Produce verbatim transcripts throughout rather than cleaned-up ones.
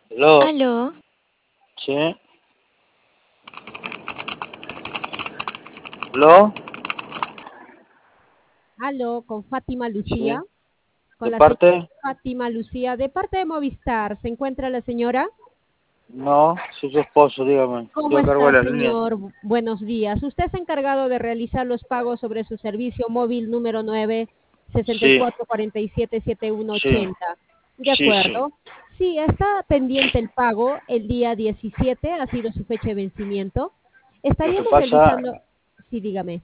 ¿Aló? ¿Aló? ¿Sí? ¿Aló? Aló, con Fátima ¿Sí? Lucía, con ¿De la señora parte? Fátima Lucía, de parte de Movistar. ¿Se encuentra la señora? No, soy su esposo, dígame. ¿Cómo Yo cargo de está, las líneas. señor? Bu- Buenos días. Usted es encargado de realizar los pagos sobre su servicio móvil número nueve sesenta y Sí, cuatro cuarenta y siete setenta y uno sí, ochenta. De sí, sí. acuerdo. Sí, está pendiente el pago. El día diecisiete ha sido su fecha de vencimiento. Lo que Estaríamos pasa, realizando... Sí, dígame.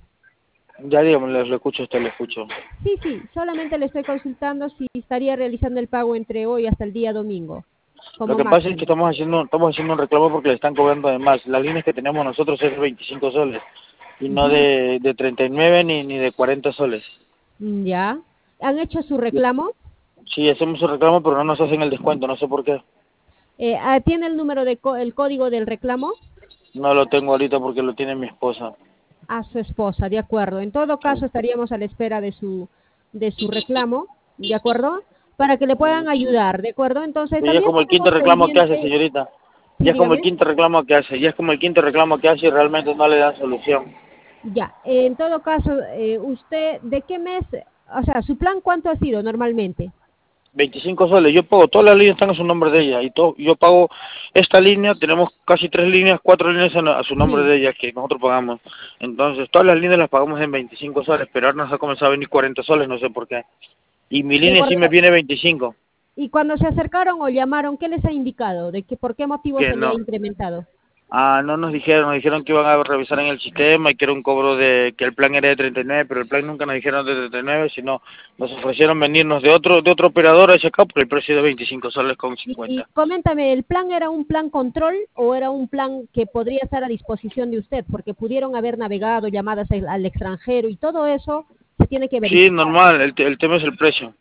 ya dígame, le, le escucho a usted, le escucho. Sí, sí, solamente le estoy consultando si estaría realizando el pago entre hoy hasta el día domingo, Lo como que pasa es que máximo. estamos haciendo, estamos haciendo un reclamo porque le están cobrando de más. Las líneas que tenemos nosotros es de veinticinco soles y no Ujú. de, de treinta y nueve ni, ni de cuarenta soles. Mm, ¿Ya? ¿Han hecho su Yo- reclamo? Sí, hacemos un reclamo, pero no nos hacen el descuento, no sé por qué. Eh, ah, ¿Tiene el número de co- el código del reclamo? No lo tengo ahorita porque lo tiene mi esposa. A su esposa, de acuerdo. En todo caso, Sí. estaríamos a la espera de su de su reclamo, ¿de acuerdo? Para que le puedan ayudar, ¿de acuerdo? Entonces, Pero ya es también como el quinto tenemos reclamo que hace, pendiente, señorita. sí, Ya es como el dígame. quinto reclamo que hace. Ya es como el quinto reclamo que hace y realmente no le dan solución. Ya, en todo caso, eh, usted, ¿de qué mes? O sea, ¿su plan cuánto ha sido normalmente? veinticinco soles. Yo pago, todas las líneas están a su nombre de ella. Y todo, yo pago esta línea, tenemos casi tres líneas, cuatro líneas a, a su nombre Sí. de ella que nosotros pagamos. Entonces, todas las líneas las pagamos en veinticinco soles, pero ahora nos ha comenzado a venir cuarenta soles, no sé por qué. Y mi De línea acuerdo. sí me viene veinticinco. Y cuando se acercaron o llamaron, ¿qué les ha indicado? ¿De que por qué motivo Que se le ha no. incrementado? Ah, no nos dijeron, nos dijeron que iban a revisar en el sistema y que era un cobro de, que el plan era de treinta y nueve, pero el plan nunca nos dijeron de treinta y nueve, sino nos ofrecieron venirnos de otro, de otro operador a ese acá por el precio de veinticinco soles con Y, y cincuenta. coméntame, ¿el plan era un plan control o era un plan que podría estar a disposición de usted? Porque pudieron haber navegado llamadas al, al extranjero y todo eso se tiene que Sí, verificar. normal, el, te- el tema es el precio.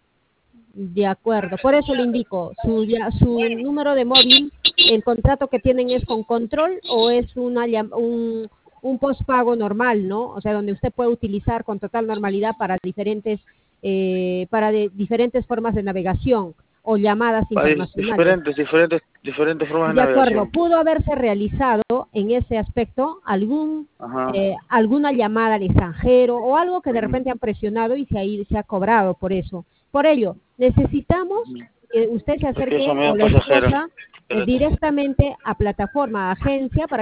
De acuerdo, por eso le indico, su, ya- su número de móvil, el contrato que tienen es con control o es una, llam- un, un postpago normal, ¿no? O sea, donde usted puede utilizar con total normalidad para diferentes, eh, para de- diferentes formas de navegación o llamadas Hay internacionales. diferentes, diferentes, diferentes formas de De acuerdo, navegación. pudo haberse realizado en ese aspecto algún Ajá. eh, alguna llamada al extranjero o algo que de Ujú, repente han presionado y se ha, ido- se ha cobrado por eso. Por ello, necesitamos ujú. que usted se Es que acerque son o medios la pasajeros. esposa eh, Espérate. directamente a plataforma, a agencia, para